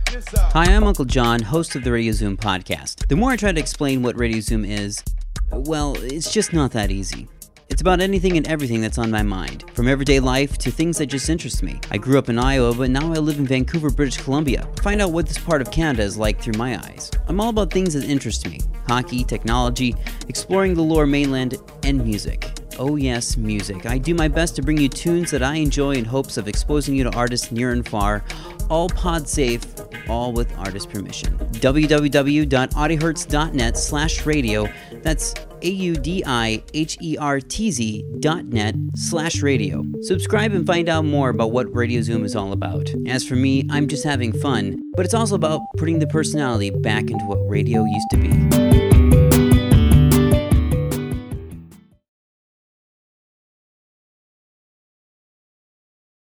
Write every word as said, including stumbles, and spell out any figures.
Hi, I'm Uncle John, host of the Radio Zoom podcast. The more I try to explain what Radio Zoom is, well, it's just not that easy. It's about anything and everything that's on my mind, from everyday life to things that just interest me. I grew up in Iowa, but now I live in Vancouver, British Columbia. Find out what this part of Canada is like through my eyes. I'm all about things that interest me. Hockey, technology, exploring the lower mainland, and music. Oh yes, music. I do my best to bring you tunes that I enjoy in hopes of exposing you to artists near and far, all pod safe, all with artist permission. www.audihertz.net slash radio. That's A-U-D-I-H-E-R-T-Z dot net slash radio. Subscribe and find out more about what Radio Zoom is all about. As for me, I'm just having fun, but it's also about putting the personality back into what radio used to be.